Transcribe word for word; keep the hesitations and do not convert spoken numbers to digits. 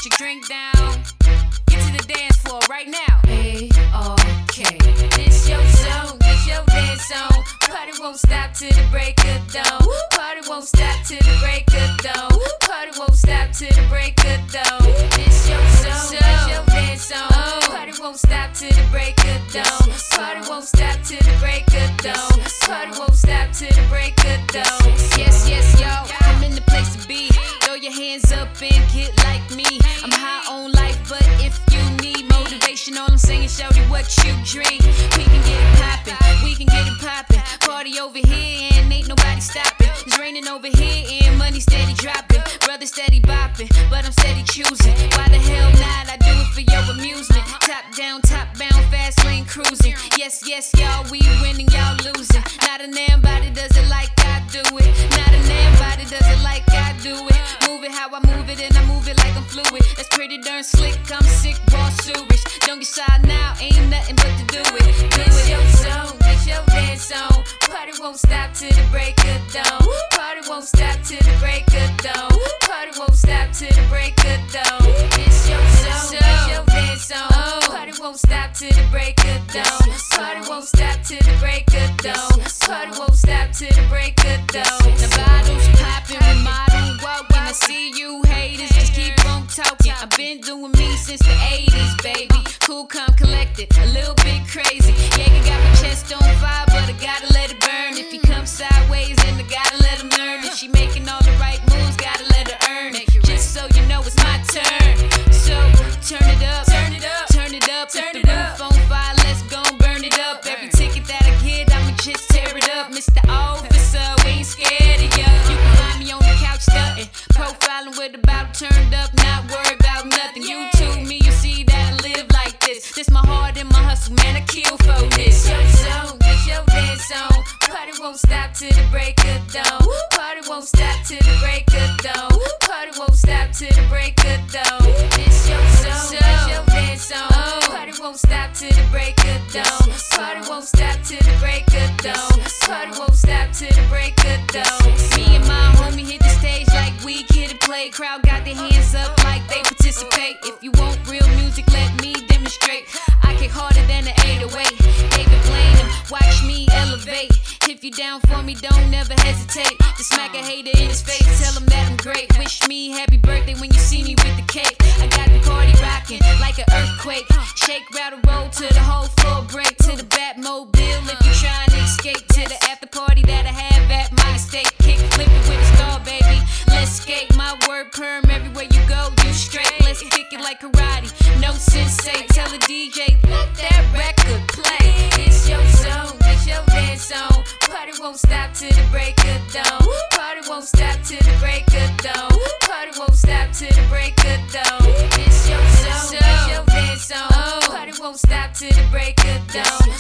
put your drink down. Get to the dance floor right now. A R K. This your zone, this your dance zone. Party won't stop till the break of dawn. Party won't stop till the break of dawn. Party won't stop till the break of dawn. This your zone, this your dance zone. Party won't stop till the break of dawn. Party won't stop till the break of dawn. Party won't stop till the break of dawn. Yes, yes, y'all, I'm in the place to be. Throw your hands up and get like me. I'm high on life, but if you need motivation, all I'm saying, show you what you drink. We can get it poppin', we can get it poppin'. Party over here and ain't nobody stoppin'. It's raining over here and money steady droppin'. Brother steady boppin', but I'm steady choosing. Why the hell not? I do it for your amusement. Top down, top bound, fast lane cruising. Yes, yes, y'all, we winning, y'all losing. Not a damn body does it like I do it. Not a damn body does it like I do it. Move it how I move it and I move it like I'm fluid. That's pretty darn slick, I'm sick, raw sewage. Don't get shy now, ain't nothing but to do it. Do This it. your zone, this your dance zone. Party won't stop till the break of dawn. Party won't stop till the break of dawn. Party won't stop till the break of dawn. This your zone, this your dance zone. Party won't stop till the break of dawn. Party won't stop till the break of dawn. Party won't stop till the break of dawn. The bottles poppin', remodel walking. I see you haters, just keep on talking. I've been doing me since the eighties, baby. Cool, calm, collected, a little bit crazy. Yeah, you got my chest on fire, but I gotta let it burn. If he comes sideways, then I gotta let him learn. If she making all the right moves, gotta let her earn. Just so you know, it's my turn. So turn it up, turn it up, turn it up. If the roof on fire, let's go and burn it up. Every ticket that I get, I'ma just tear it up. Mister Officer, we ain't scared of ya. You can find me on the couch stuntin', profiling with the bottle turned up, not worried about nothing. YouTube me, you see that I live like this. This my heart and my hustle, man, I kill for This this. your zone, this your dance zone. Party won't stop till the break of dawn. Party won't stop till the break of dawn. Party won't stop till the break of dawn. This your zone, this your dance zone. Party won't stop till the break of dawn. Party won't stop till the break of dawn. Party won't stop till the break of dawn. Me and my homie hit the stage like we kid and play. Crowd got their hands up like they participate. If you want real music, let me demonstrate. I kick harder than an eight oh eight. David Blaine, watch me elevate. If you down for me, don't never hesitate to smack a hater in his face. Tell him that I'm great. Wish me happy birthday when you see me with the cake. I got the party rocking like an earthquake. Shake, rattle, roll to the whole floor break. To the Batmobile if you're trying to escape. To the after party that I have at my estate. Kick, flip it with a star, baby. Let's skate. My word perm everywhere you go, you straight. Let's kick it like karate. No sensei. Tell the D J, let that record play. This your zone, this your dance zone. Party won't stop till the break of dawn. Party won't stop till the break of dawn. Party won't stop till the break of dawn. This your zone, this your dance zone. Party won't stop till the break of dawn.